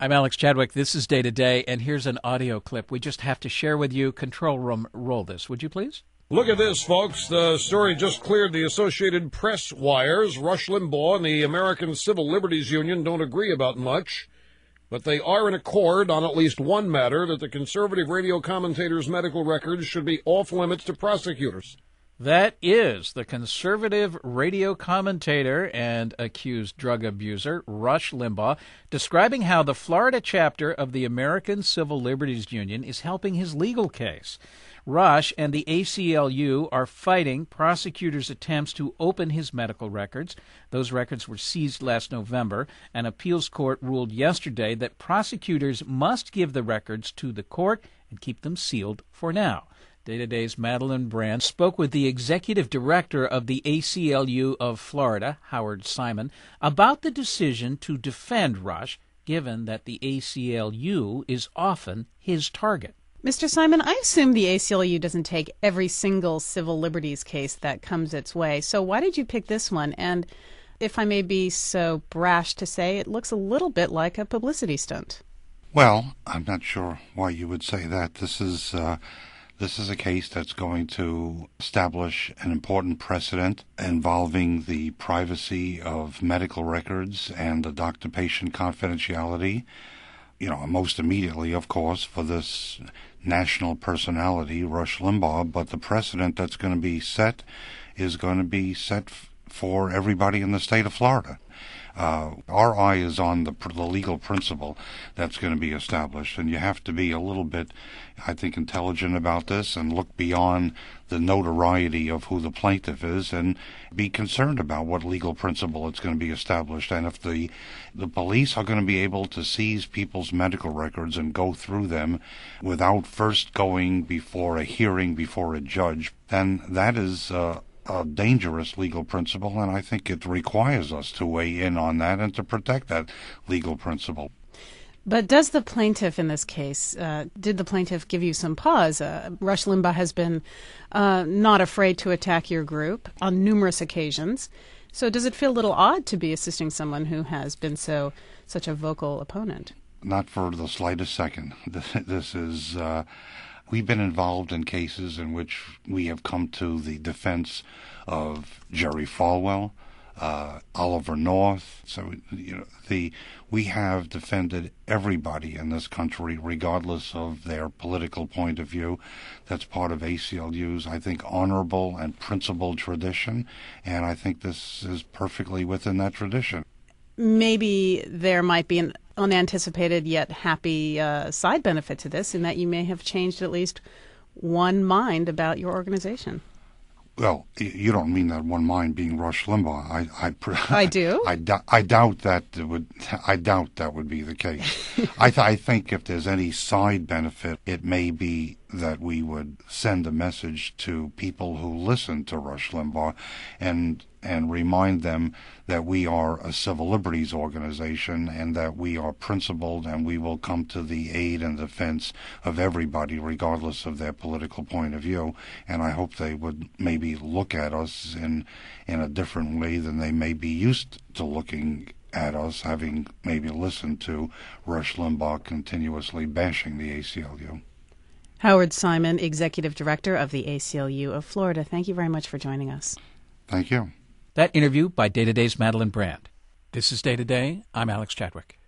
I'm Alex Chadwick. This is Day to Day, and here's an audio clip we just have to share with you. Control room, roll this, would you please? Look at this, folks. The story just cleared the Associated Press wires. Rush Limbaugh and the American Civil Liberties Union don't agree about much, but they are in accord on at least one matter, that the conservative radio commentator's medical records should be off limits to prosecutors. That is the conservative radio commentator and accused drug abuser, Rush Limbaugh, describing how the Florida chapter of the American Civil Liberties Union is helping his legal case. Rush and the ACLU are fighting prosecutors' attempts to open his medical records. Those records were seized last November. An appeals court ruled yesterday that prosecutors must give the records to the court and keep them sealed for now. Day to Day's Madeline Brand spoke with the executive director of the ACLU of Florida, Howard Simon, about the decision to defend Rush, given that the ACLU is often his target. Mr. Simon, I assume the ACLU doesn't take every single civil liberties case that comes its way. So why did you pick this one? And if I may be so brash to say, it looks a little bit like a publicity stunt. Well, I'm not sure why you would say that. This is a case that's going to establish an important precedent involving the privacy of medical records and the doctor-patient confidentiality. Most immediately, of course, for this national personality, Rush Limbaugh, but the precedent that's going to be set is going to be set for everybody in the state of Florida. Our eye is on the legal principle that's going to be established, and you have to be a little bit, I think, intelligent about this and look beyond the notoriety of who the plaintiff is and be concerned about what legal principle it's going to be established. And if the police are going to be able to seize people's medical records and go through them without first going before a hearing, before a judge, then that is a dangerous legal principle, and I think it requires us to weigh in on that and to protect that legal principle. But does the plaintiff in this case, did the plaintiff give you some pause? Rush Limbaugh has been not afraid to attack your group on numerous occasions. So does it feel a little odd to be assisting someone who has been such a vocal opponent? Not for the slightest second. This is... We've been involved in cases in which we have come to the defense of Jerry Falwell, Oliver North. So, we have defended everybody in this country, regardless of their political point of view. That's part of ACLU's, I think, honorable and principled tradition, and I think this is perfectly within that tradition. Maybe there might be an unanticipated yet happy side benefit to this, in that you may have changed at least one mind about your organization. Well, you don't mean that one mind being Rush Limbaugh. I do. I doubt that would be the case. I think if there's any side benefit, it may be that we would send a message to people who listen to Rush Limbaugh and remind them that we are a civil liberties organization and that we are principled and we will come to the aid and defense of everybody regardless of their political point of view. And I hope they would maybe look at us in a different way than they may be used to looking at us, having maybe listened to Rush Limbaugh continuously bashing the ACLU. Howard Simon, Executive Director of the ACLU of Florida, thank you very much for joining us. Thank you. That interview by Day to Day's Madeline Brand. This is Day to Day. I'm Alex Chadwick.